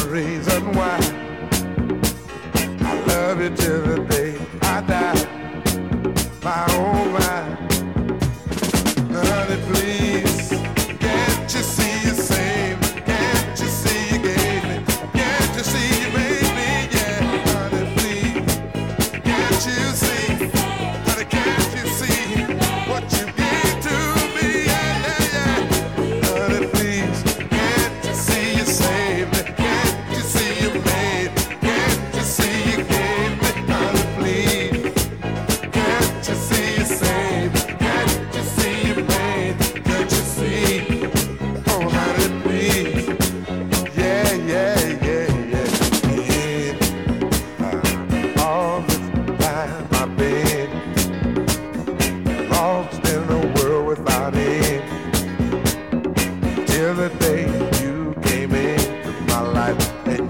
reason why I love you till the day I die. My oh my, honey, please, can't you see you saved me? Can't you see you gave me? Can't you see you made me? Yeah, honey, please, can't you see? Honey, can't you see what you gave to me? Yeah, yeah, yeah. Honey, please, can't you see you saved me? Can't you see you made me? Can't you see you gave me? Honey, please, can't you see you saved me? Can't you see you made me? Can't you see? Oh, honey, please, yeah, yeah, yeah, yeah. Yeah. All this time I've been lost in a world without end. Till the day you came into my life and